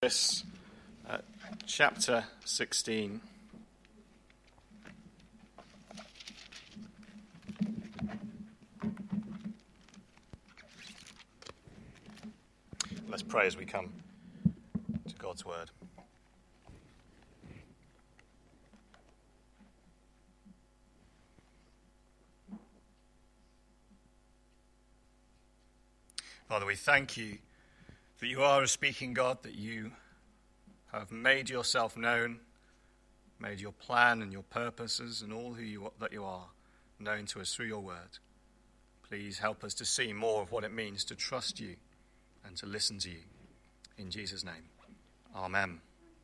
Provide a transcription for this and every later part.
This chapter 16. Let's pray as we come to God's word. Father, we thank you that you are a speaking God, that you have made yourself known, made your plan and your purposes and all that you are known to us through your word. Please help us to see more of what it means to trust you and to listen to you. In Jesus' name, amen.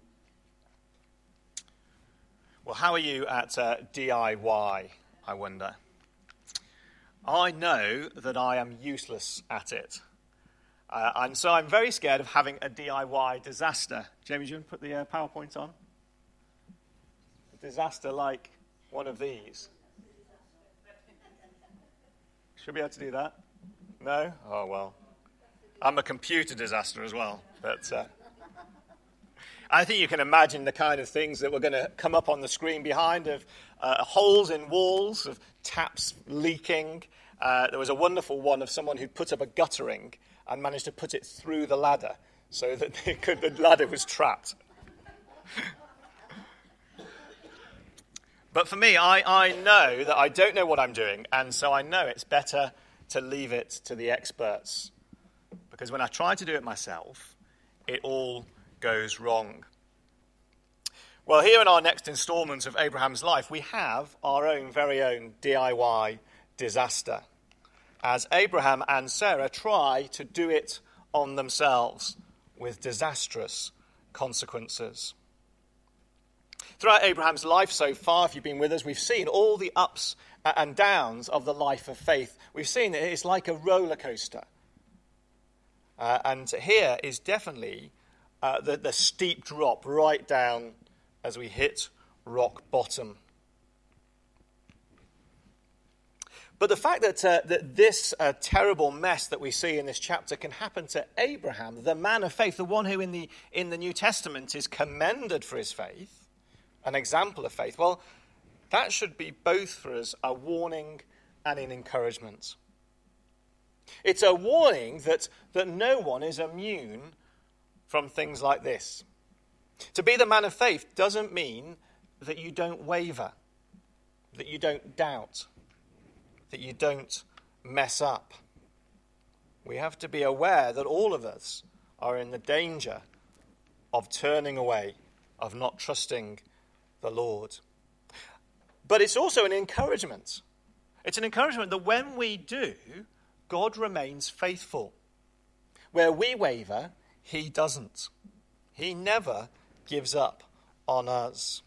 Well, how are you at DIY, I wonder? I know that I am useless at it. And so I'm very scared of having a DIY disaster. Jamie, do you want to put the PowerPoint on? A disaster like one of these. Should be able to do that? No? Oh, well. I'm a computer disaster as well. But I think you can imagine the kind of things that were going to come up on the screen behind of holes in walls, of taps leaking. There was a wonderful one of someone who'd put up a guttering and managed to put it through the ladder so that the ladder was trapped. But for me, I know that I don't know what I'm doing, and so I know it's better to leave it to the experts. Because when I try to do it myself, it all goes wrong. Well, here in our next installment of Abraham's life, we have our own very own DIY disaster, as Abraham and Sarah try to do it on themselves with disastrous consequences. Throughout Abraham's life so far, if you've been with us, we've seen all the ups and downs of the life of faith. We've seen that it's like a roller coaster. And here is definitely the steep drop right down as we hit rock bottom. But the fact that this terrible mess that we see in this chapter can happen to Abraham, the man of faith, the one who in the New Testament is commended for his faith, an example of faith, well, that should be both for us a warning and an encouragement. It's a warning that no one is immune from things like this. To be the man of faith doesn't mean that you don't waver, that you don't doubt, that you don't mess up. We have to be aware that all of us are in the danger of turning away, of not trusting the Lord. But it's also an encouragement. It's an encouragement that when we do, God remains faithful. Where we waver, he doesn't. He never gives up on us.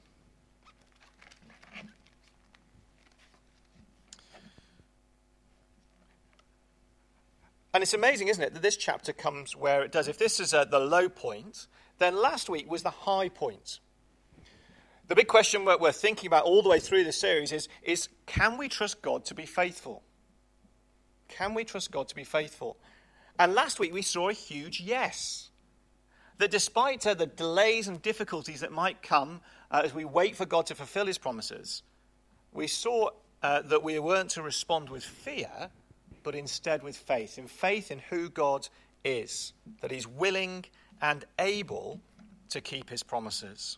And it's amazing, isn't it, that this chapter comes where it does. If this is the low point, then last week was the high point. The big question we're thinking about all the way through the series is can we trust God to be faithful? Can we trust God to be faithful? And last week we saw a huge yes. That despite the delays and difficulties that might come as we wait for God to fulfill his promises, we saw that we weren't to respond with fear, but instead with faith. In faith in who God is, that he's willing and able to keep his promises.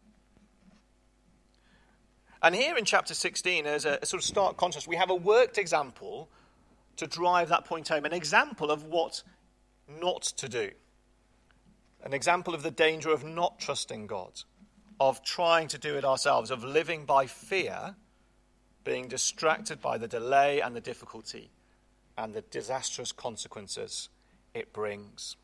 And here in chapter 16, as a sort of stark contrast, we have a worked example to drive that point home, an example of what not to do, an example of the danger of not trusting God, of trying to do it ourselves, of living by fear, being distracted by the delay and the difficulty and the disastrous consequences it brings.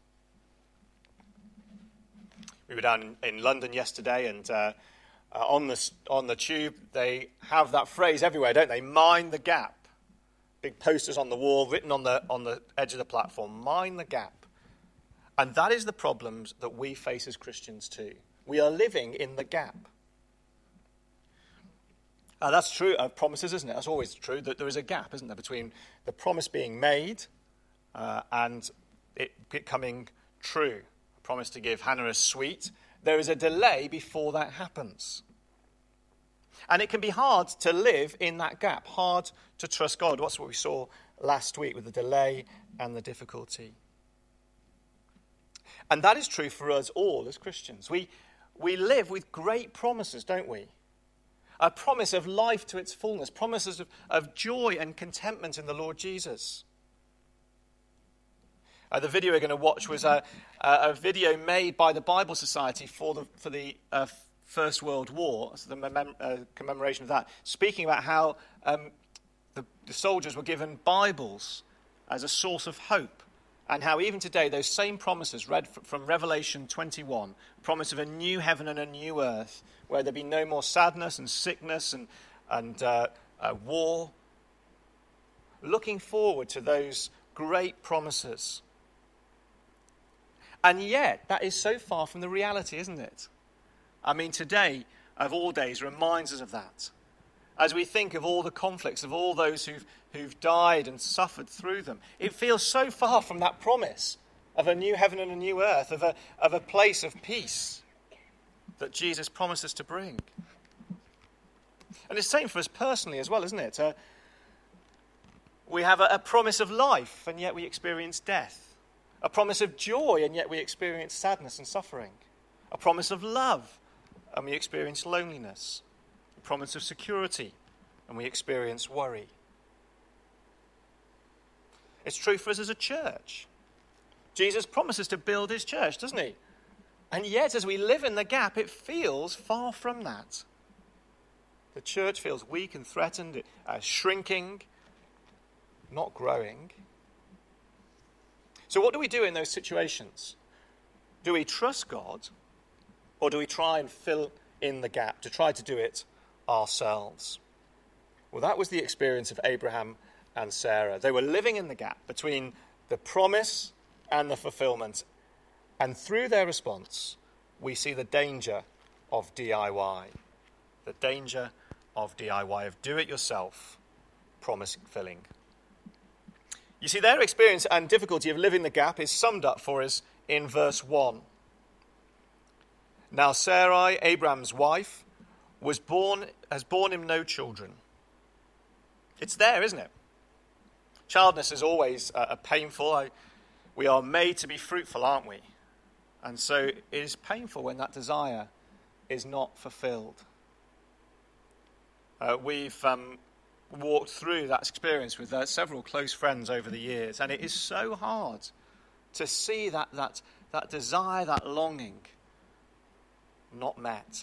We were down in London yesterday, and on the tube, they have that phrase everywhere, don't they? Mind the gap. Big posters on the wall, written on the edge of the platform. Mind the gap. And that is the problems that we face as Christians too. We are living in the gap. That's true of promises, isn't it? That's always true, that there is a gap, isn't there, between the promise being made and it coming true. promised to give Hannah a sweet. There is a delay before that happens. And it can be hard to live in that gap, hard to trust God. That's what we saw last week with the delay and the difficulty. And that is true for us all as Christians. We live with great promises, don't we? A promise of life to its fullness, promises of joy and contentment in the Lord Jesus. The video we're going to watch was a video made by the Bible Society for the First World War, so the commemoration of that, speaking about how the soldiers were given Bibles as a source of hope, and how even today those same promises, read from Revelation 21, promise of a new heaven and a new earth, where there be no more sadness and sickness and war, looking forward to those great promises. And yet, that is so far from the reality, isn't it? I mean, today, of all days, reminds us of that. As we think of all the conflicts, of all those who've died and suffered through them, it feels so far from that promise of a new heaven and a new earth, of a place of peace that Jesus promises to bring. And it's the same for us personally as well, isn't it? We have a promise of life, and yet we experience death. A promise of joy, and yet we experience sadness and suffering. A promise of love, and we experience loneliness. A promise of security, and we experience worry. It's true for us as a church. Jesus promises to build his church, doesn't he? And yet, as we live in the gap, it feels far from that. The church feels weak and threatened, shrinking, not growing. So what do we do in those situations? Do we trust God, or do we try and fill in the gap, to try to do it ourselves? Well, that was the experience of Abraham and Sarah. They were living in the gap between the promise and the fulfillment. And through their response, we see the danger of DIY. The danger of DIY, of do-it-yourself promise filling. You see, their experience and difficulty of living the gap is summed up for us in verse 1. Now Sarai, Abraham's wife, has borne him no children. It's there, isn't it? Childlessness is always painful. We are made to be fruitful, aren't we? And so it is painful when that desire is not fulfilled. We've walked through that experience with several close friends over the years, and it is so hard to see that desire, that longing, not met.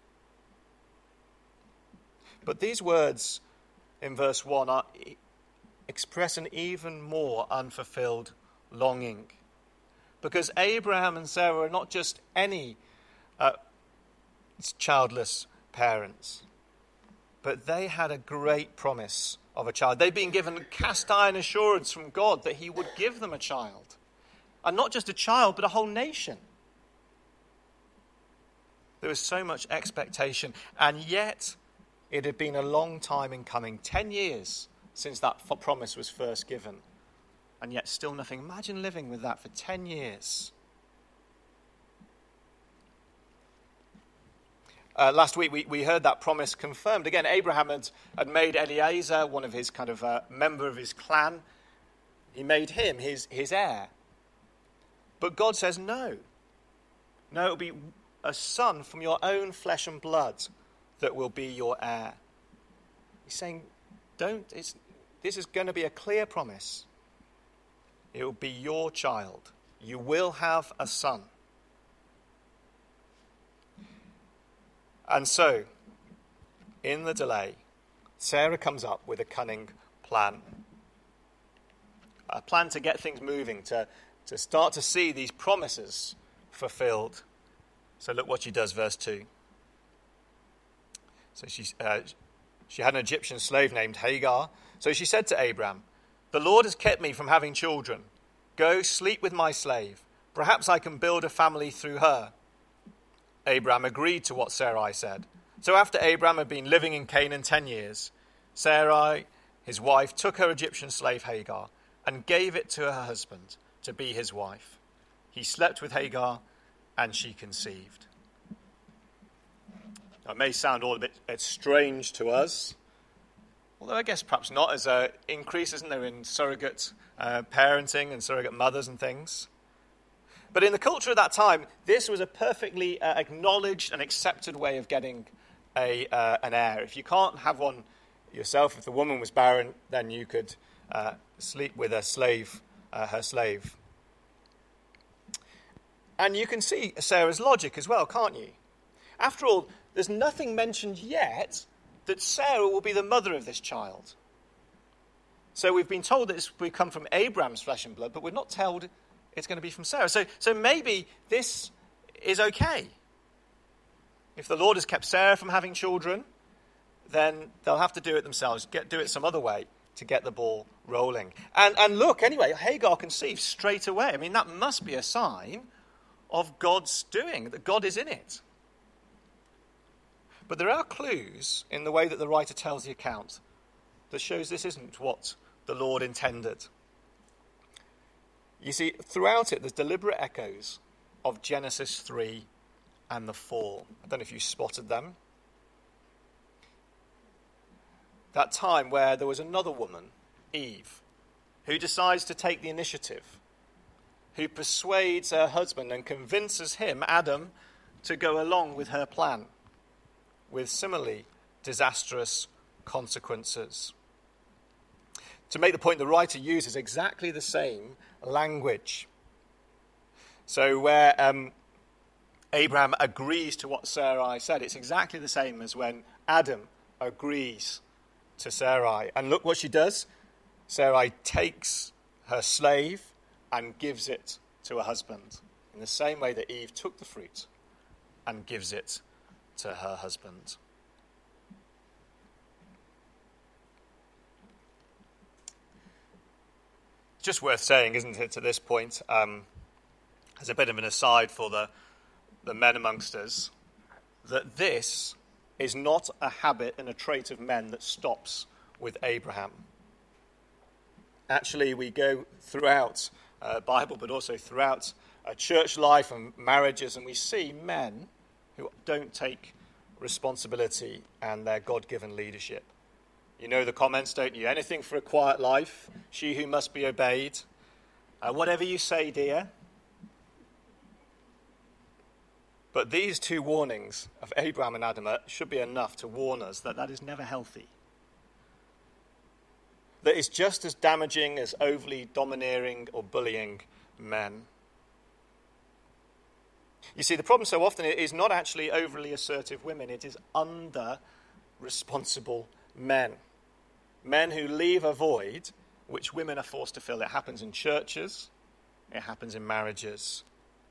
But these words in verse 1 express an even more unfulfilled longing. Because Abraham and Sarah are not just any childless parents, but they had a great promise of a child. They'd been given cast iron assurance from God that he would give them a child. And not just a child, but a whole nation. There was so much expectation, and yet it had been a long time in coming, 10 years since that promise was first given, and yet still nothing. Imagine living with that for 10 years. Last week we heard that promise confirmed. Again, Abraham had made Eliezer, one of his kind of member of his clan, he made him his heir. But God says no. No, it will be a son from your own flesh and blood that will be your heir. He's saying, this is going to be a clear promise. It will be your child. You will have a son. And so, in the delay, Sarah comes up with a cunning plan. A plan to get things moving, to start to see these promises fulfilled. So look what she does, verse 2. So she had an Egyptian slave named Hagar. So she said to Abram, "The Lord has kept me from having children. Go sleep with my slave. Perhaps I can build a family through her." Abram agreed to what Sarai said. So after Abram had been living in Canaan 10 years, Sarai, his wife, took her Egyptian slave Hagar and gave it to her husband to be his wife. He slept with Hagar, and she conceived. Now, it may sound all a bit strange to us, although I guess perhaps not, as an increase, isn't there, in surrogate parenting and surrogate mothers and things. But in the culture of that time, this was a perfectly acknowledged and accepted way of getting an heir. If you can't have one yourself, if the woman was barren, then you could sleep with a slave, her slave. And you can see Sarah's logic as well, can't you? After all, there's nothing mentioned yet that Sarah will be the mother of this child. So we've been told that we come from Abraham's flesh and blood, but we're not told it's going to be from Sarah. So maybe this is okay. If the Lord has kept Sarah from having children, then they'll have to do it themselves, do it some other way to get the ball rolling. And look, anyway, Hagar conceives straight away. I mean, that must be a sign of God's doing, that God is in it. But there are clues in the way that the writer tells the account that shows this isn't what the Lord intended. You see, throughout it, there's deliberate echoes of Genesis 3 and the fall. I don't know if you spotted them. That time where there was another woman, Eve, who decides to take the initiative, who persuades her husband and convinces him, Adam, to go along with her plan, with similarly disastrous consequences. To make the point, the writer uses exactly the same language. So where Abraham agrees to what Sarai said, it's exactly the same as when Adam agrees to Sarai. And look what she does. Sarai takes her slave and gives it to her husband, in the same way that Eve took the fruit and gives it to her husband. Just worth saying, isn't it, at this point, as a bit of an aside for the men amongst us, that this is not a habit and a trait of men that stops with Abraham. Actually, we go throughout Bible, but also throughout church life and marriages, and we see men who don't take responsibility and their God-given leadership. You know the comments, don't you? Anything for a quiet life, she who must be obeyed. Whatever you say, dear. But these two warnings of Abraham and Adam should be enough to warn us that that is never healthy. That is just as damaging as overly domineering or bullying men. You see, the problem so often is not actually overly assertive women. It is under-responsible men. Men who leave a void which women are forced to fill. It happens in churches. It happens in marriages.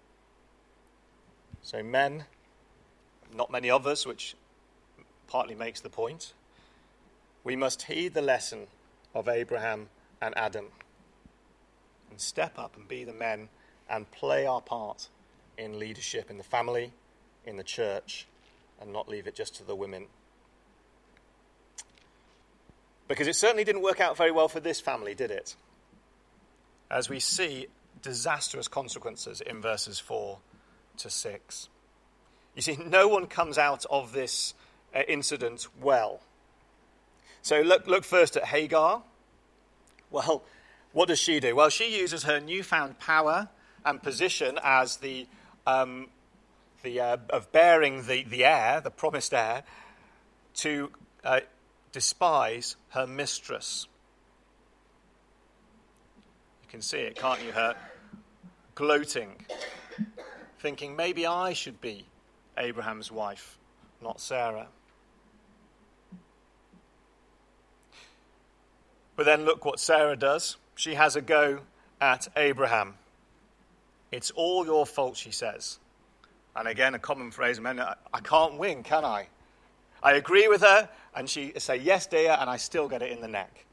So men, not many of us, which partly makes the point, we must heed the lesson of Abraham and Adam and step up and be the men and play our part in leadership in the family, in the church, and not leave it just to the women. Because it certainly didn't work out very well for this family, did it? As we see disastrous consequences in verses 4 to 6. You see, no one comes out of this incident well. So look first at Hagar. Well, what does she do? Well, she uses her newfound power and position as of bearing the heir, the promised heir, to despise her mistress. You can see it, can't you? Her gloating, thinking maybe I should be Abraham's wife, not Sarah. But then look what Sarah does. She has a go at Abraham. It's all your fault, she says. And again, a common phrase, men, I can't win, can I? I agree with her, and she say, yes, dear, and I still get it in the neck.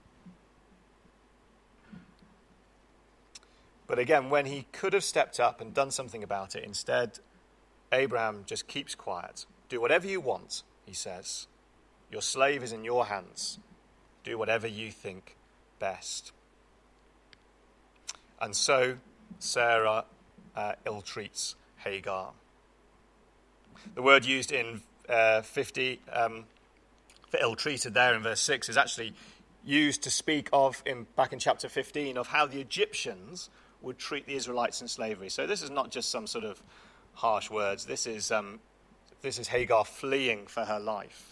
But again, when he could have stepped up and done something about it, instead, Abraham just keeps quiet. Do whatever you want, he says. Your slave is in your hands. Do whatever you think best. And so Sarah ill-treats Hagar. The word used in 50 for ill-treated there in verse 6 is actually used to speak of, back in chapter 15, of how the Egyptians would treat the Israelites in slavery. So this is not just some sort of harsh words. This is Hagar fleeing for her life.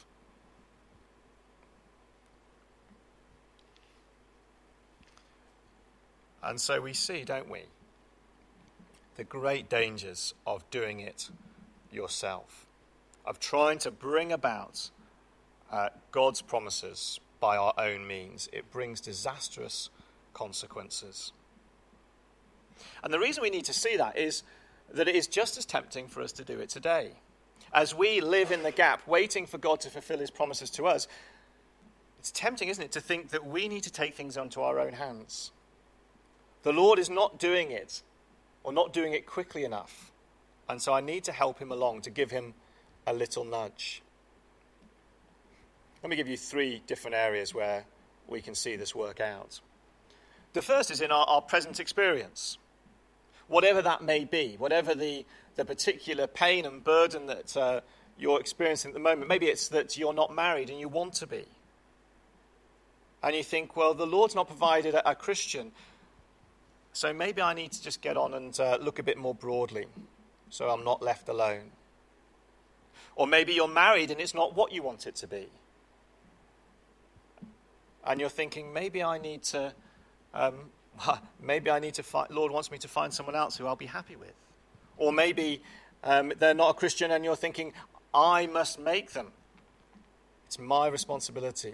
And so we see, don't we, the great dangers of doing it yourself, of trying to bring about God's promises by our own means. It brings disastrous consequences. And the reason we need to see that is that it is just as tempting for us to do it today. As we live in the gap, waiting for God to fulfill his promises to us, it's tempting, isn't it, to think that we need to take things onto our own hands. The Lord is not doing it, or not doing it quickly enough. And so I need to help him along, to give him a little nudge. Let me give you 3 different areas where we can see this work out. The first is in our present experience. Whatever that may be, whatever the particular pain and burden that you're experiencing at the moment. Maybe it's that you're not married and you want to be. And you think, well, the Lord's not provided a Christian, so maybe I need to just get on and look a bit more broadly, so I'm not left alone. Or maybe you're married and it's not what you want it to be. And you're thinking, maybe I need to find, Lord wants me to find someone else who I'll be happy with. Or maybe they're not a Christian and you're thinking, I must make them. It's my responsibility.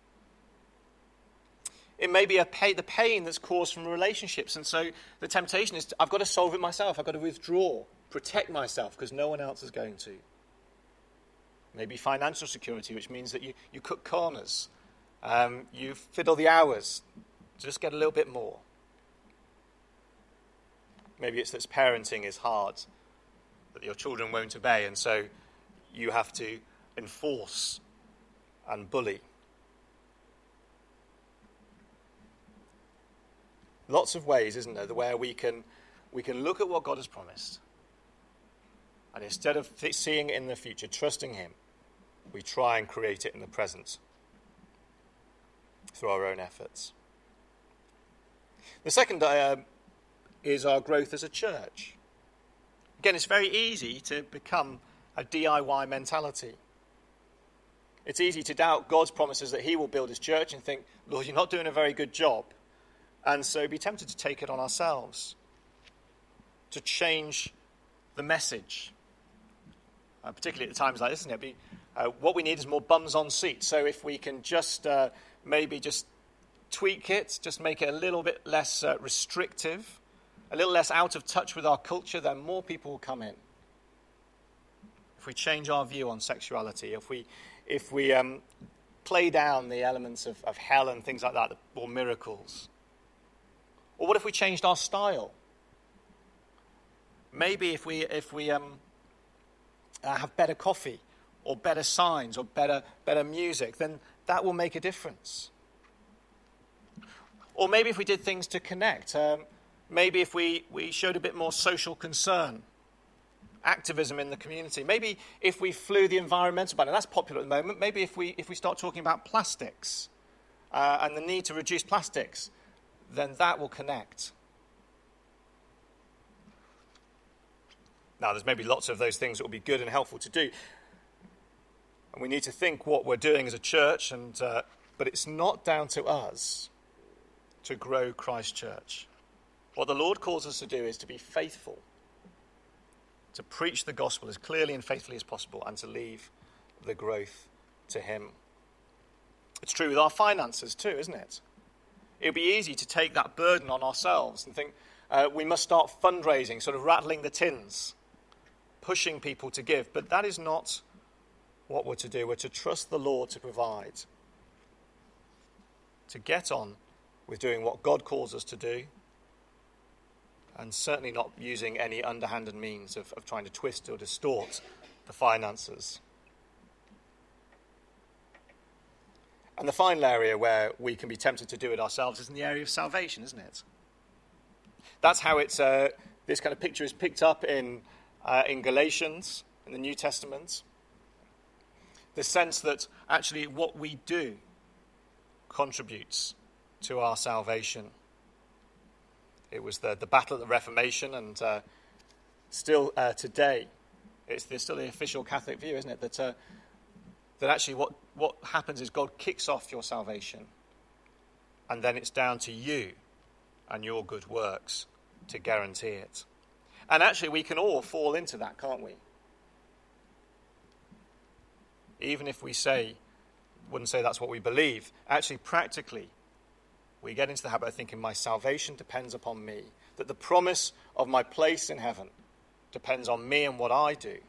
It may be the pain that's caused from relationships. And so the temptation is, I've got to solve it myself. I've got to withdraw, protect myself because no one else is going to. Maybe financial security, which means that you cut corners. You fiddle the hours. Just get a little bit more. Maybe it's that parenting is hard, that your children won't obey, and so you have to enforce and bully. Lots of ways, isn't there, where we can look at what God has promised, and instead of seeing it in the future, trusting him, we try and create it in the present through our own efforts. The second is our growth as a church. Again, it's very easy to become a DIY mentality. It's easy to doubt God's promises that he will build his church and think, Lord, you're not doing a very good job. And so be tempted to take it on ourselves, to change the message. Particularly at times like this, isn't it? What we need is more bums on seats. So if we can just maybe just tweak it, just make it a little bit less restrictive, a little less out of touch with our culture, then more people will come in. If we change our view on sexuality, if we play down the elements of hell and things like that, or miracles. Or what if we changed our style? Maybe if we have better coffee, or better signs, or better music, then that will make a difference. Or maybe if we did things to connect. Maybe if we showed a bit more social concern, activism in the community. Maybe if we flew the environmental banner, that's popular at the moment. Maybe if we start talking about plastics and the need to reduce plastics, then that will connect. Now, there's maybe lots of those things that will be good and helpful to do. And we need to think what we're doing as a church, but it's not down to us to grow Christ Church. What the Lord calls us to do is to be faithful, to preach the gospel as clearly and faithfully as possible, and to leave the growth to him. It's true with our finances too, isn't it? It would be easy to take that burden on ourselves and think we must start fundraising, sort of rattling the tins, pushing people to give. But that is not what we're to do. We're to trust the Lord to provide, to get on with doing what God calls us to do, and certainly not using any underhanded means of trying to twist or distort the finances. And the final area where we can be tempted to do it ourselves is in the area of salvation, isn't it? That's how it's this kind of picture is picked up in in Galatians, in the New Testament. The sense that actually what we do contributes to our salvation. It was the battle of the Reformation, and still today, there's still the official Catholic view, isn't it? That actually what happens is God kicks off your salvation, and then it's down to you and your good works to guarantee it. And actually we can all fall into that, can't we? Even if we wouldn't say that's what we believe, actually practically we get into the habit of thinking my salvation depends upon me, that the promise of my place in heaven depends on me and what I do.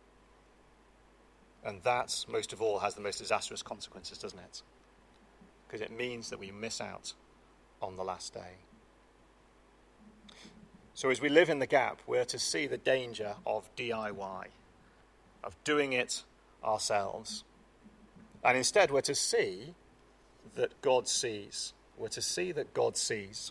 And that, most of all, has the most disastrous consequences, doesn't it? Because it means that we miss out on the last day. So as we live in the gap, we're to see the danger of DIY, of doing it ourselves. And instead, we're to see that God sees. We're to see that God sees.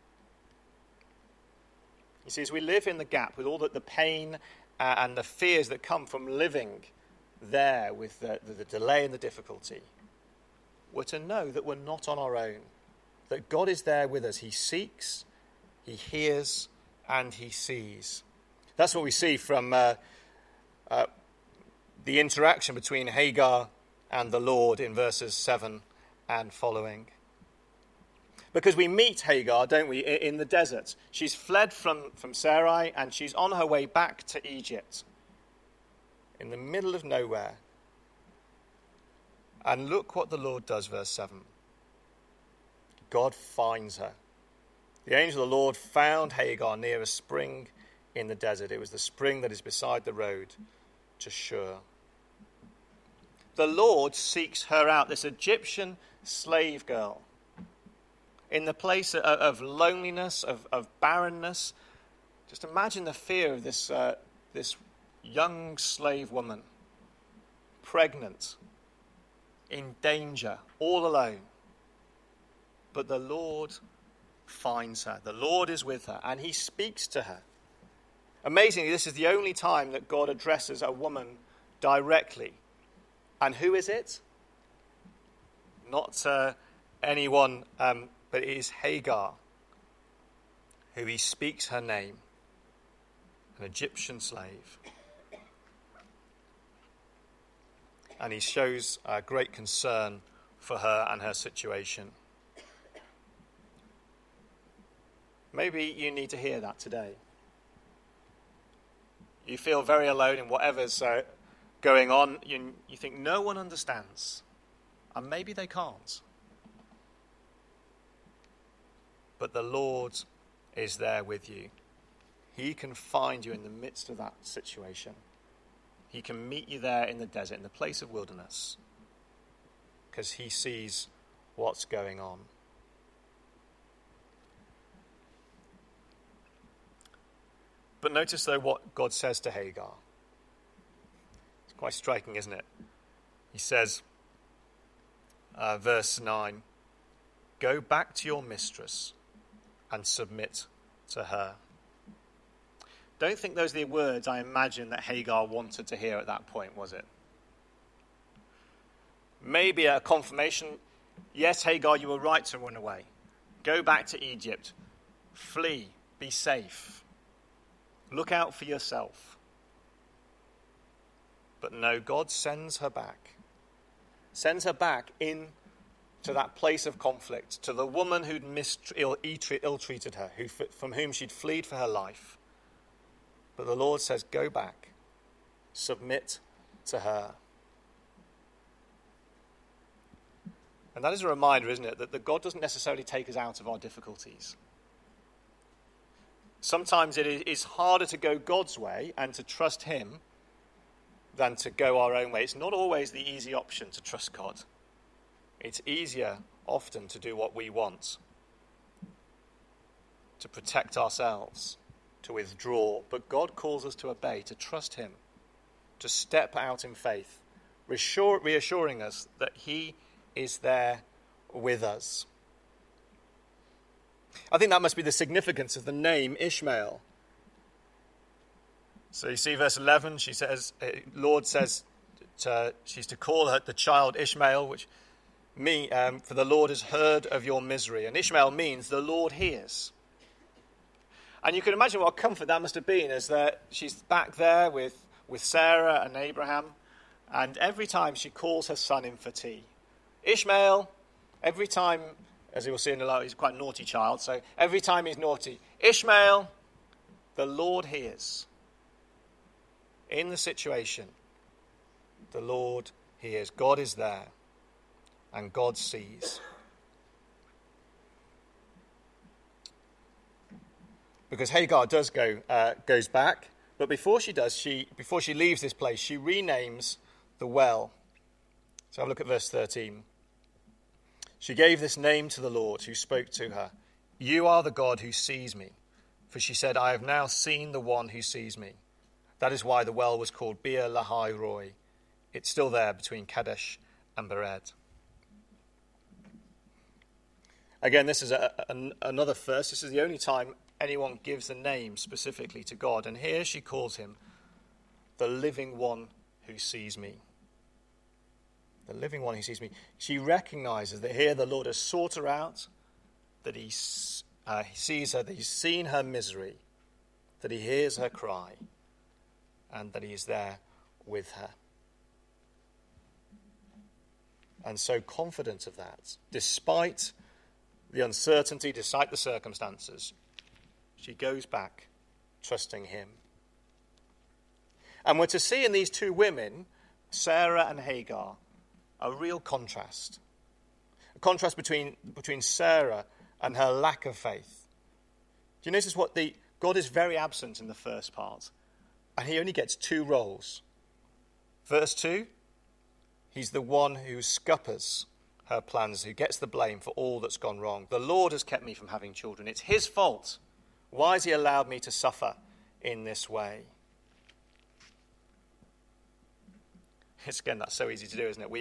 You see, as we live in the gap with all the pain and the fears that come from living there with the delay and the difficulty, we're to know that we're not on our own, that God is there with us. He seeks, he hears, and he sees. That's what we see from the interaction between Hagar and the Lord in verses 7 and following. Because we meet Hagar, don't we, in the desert. She's fled from Sarai, and she's on her way back to Egypt, in the middle of nowhere. And look what the Lord does, verse 7. God finds her. The angel of the Lord found Hagar near a spring in the desert. It was the spring that is beside the road to Shur. The Lord seeks her out, this Egyptian slave girl, in the place of loneliness, of barrenness. Just imagine the fear of this young slave woman, pregnant, in danger, all alone. But the Lord finds her. The Lord is with her, and he speaks to her. Amazingly, this is the only time that God addresses a woman directly. And who is it? Not anyone, but it is Hagar, who he speaks her name, an Egyptian slave. And he shows great concern for her and her situation. Maybe you need to hear that today. You feel very alone in whatever's going on. You think no one understands. And maybe they can't. But the Lord is there with you. He can find you in the midst of that situation. He can meet you there in the desert, in the place of wilderness, because he sees what's going on. But notice, though, what God says to Hagar. It's quite striking, isn't it? He says, verse 9, "Go back to your mistress and submit to her." Don't think those are the words I imagine that Hagar wanted to hear at that point, was it? Maybe a confirmation. Yes, Hagar, you were right to run away. Go back to Egypt. Flee. Be safe. Look out for yourself. But no, God sends her back. Sends her back in to that place of conflict, to the woman who'd ill-treated her, from whom she'd fled for her life. But the Lord says, go back, submit to her. And that is a reminder, isn't it, that God doesn't necessarily take us out of our difficulties. Sometimes it is harder to go God's way and to trust him than to go our own way. It's not always the easy option to trust God. It's easier often to do what we want, to protect ourselves, to withdraw. But God calls us to obey, to trust him, to step out in faith, reassuring us that he is there with us. I think that must be the significance of the name Ishmael. So you see verse 11, Lord says she's to call her the child Ishmael, which for the Lord has heard of your misery. And Ishmael means the Lord hears. And you can imagine what comfort that must have been, as that she's back there with Sarah and Abraham, and every time she calls her son in for tea, Ishmael, every time, as you will see in a lot, he's quite a naughty child, so every time he's naughty, Ishmael, the Lord hears. In the situation, the Lord hears. God is there, and God sees. Because Hagar goes back, but before she leaves this place, she renames the well. So have a look at verse 13. She gave this name to the Lord who spoke to her. You are the God who sees me. For she said, I have now seen the one who sees me. That is why the well was called Beer Lahai Roi. It's still there between Kadesh and Bered. Again, this is another first. This is the only time anyone gives a name specifically to God. And here she calls him the living one who sees me. The living one who sees me. She recognizes that here the Lord has sought her out, that he sees her, that he's seen her misery, that he hears her cry, and that he is there with her. And so confident of that, despite the uncertainty, despite the circumstances, she goes back trusting him. And we're to see in these two women, Sarah and Hagar, a real contrast. A contrast between Sarah and her lack of faith. Do you notice God is very absent in the first part, and he only gets two roles. Verse 2, he's the one who scuppers her plans, who gets the blame for all that's gone wrong. The Lord has kept me from having children. It's his fault. Why has he allowed me to suffer in this way? That's so easy to do, isn't it? We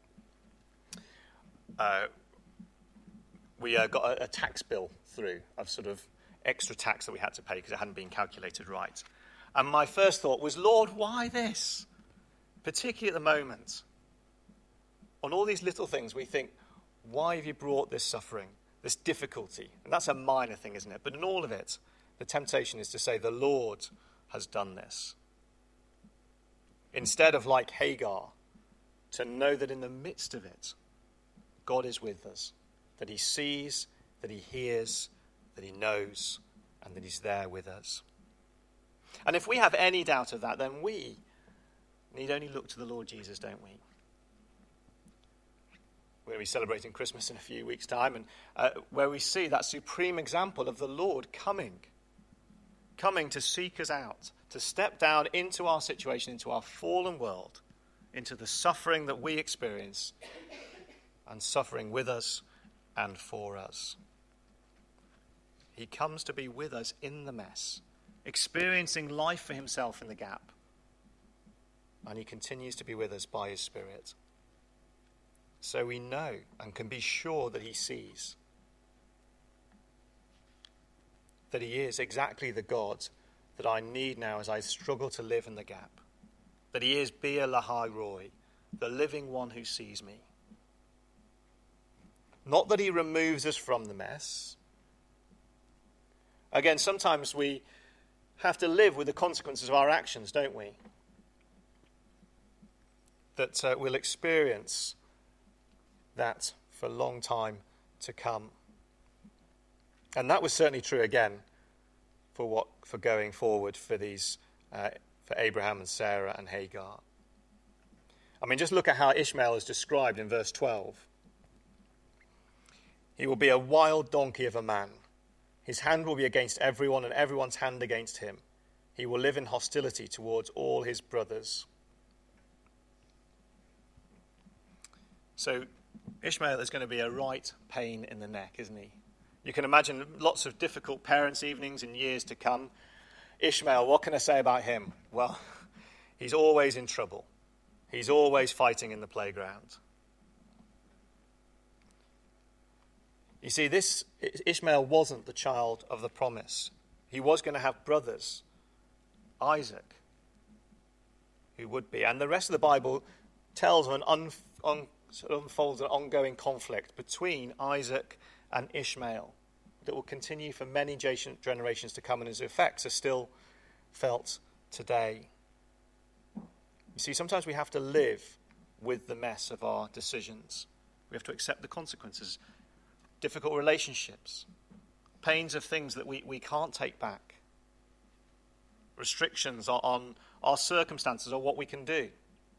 got a tax bill through of sort of extra tax that we had to pay because it hadn't been calculated right. And my first thought was, Lord, why this? Particularly at the moment. On all these little things, we think, why have you brought this suffering, this difficulty? And that's a minor thing, isn't it? But in all of it, the temptation is to say, the Lord has done this. Instead of, like Hagar, to know that in the midst of it, God is with us, that he sees, that he hears, that he knows, and that he's there with us. And if we have any doubt of that, then we need only look to the Lord Jesus, don't we? We're going to be celebrating Christmas in a few weeks' time, and where we see that supreme example of the Lord coming to seek us out, to step down into our situation, into our fallen world, into the suffering that we experience, and suffering with us and for us. He comes to be with us in the mess, experiencing life for himself in the gap. And he continues to be with us by his Spirit. So we know and can be sure that he sees, that he is exactly the God that I need now as I struggle to live in the gap. That he is Beer Lahai Roi, the living one who sees me. Not that he removes us from the mess. Again, sometimes we have to live with the consequences of our actions, don't we? That we'll experience that for a long time to come. And that was certainly true again for going forward for Abraham and Sarah and Hagar. I mean, just look at how Ishmael is described in verse 12. He will be a wild donkey of a man. His hand will be against everyone and everyone's hand against him. He will live in hostility towards all his brothers. So Ishmael is going to be a right pain in the neck, isn't he? You can imagine lots of difficult parents' evenings in years to come. Ishmael, what can I say about him? Well, he's always in trouble. He's always fighting in the playground. You see, Ishmael wasn't the child of the promise. He was going to have brothers, Isaac, who would be. And the rest of the Bible tells of sort of unfolds an ongoing conflict between Isaac and Ishmael that will continue for many generations to come, and its effects are still felt today. You see, sometimes we have to live with the mess of our decisions. We have to accept the consequences, difficult relationships, pains of things that we can't take back, restrictions on our circumstances or what we can do,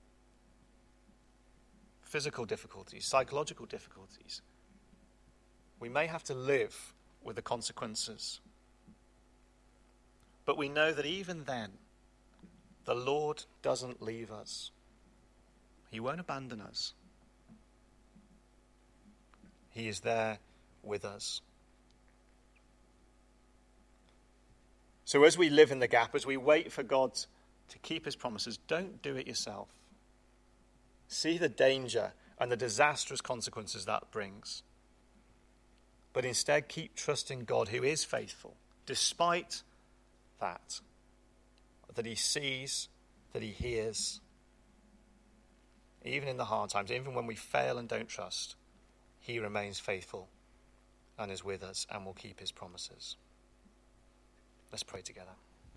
physical difficulties, psychological difficulties. We may have to live with the consequences. But we know that even then, the Lord doesn't leave us. He won't abandon us. He is there with us. So as we live in the gap, as we wait for God to keep his promises, don't do it yourself. See the danger and the disastrous consequences that brings. But instead, keep trusting God, who is faithful, despite that he sees, that he hears. Even in the hard times, even when we fail and don't trust, he remains faithful and is with us and will keep his promises. Let's pray together.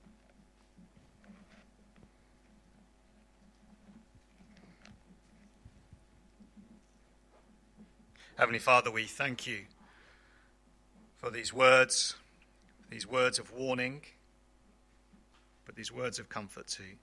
Heavenly Father, we thank you for these words of warning, but these words of comfort too.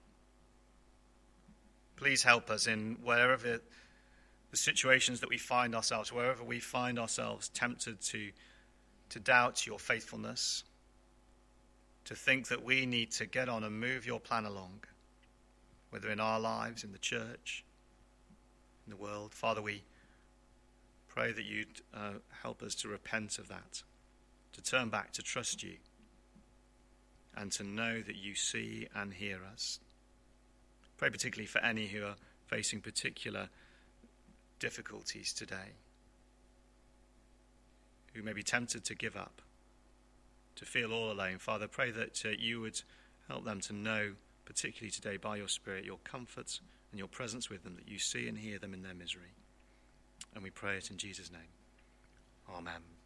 Please help us in wherever the situations that we find ourselves, wherever we find ourselves tempted to doubt your faithfulness, to think that we need to get on and move your plan along, whether in our lives, in the church, in the world. Father, we pray that you'd help us to repent of that, to turn back, to trust you, and to know that you see and hear us. Pray particularly for any who are facing particular difficulties today, who may be tempted to give up, to feel all alone. Father, pray that you would help them to know, particularly today by your Spirit, your comfort and your presence with them, that you see and hear them in their misery. And we pray it in Jesus' name. Amen.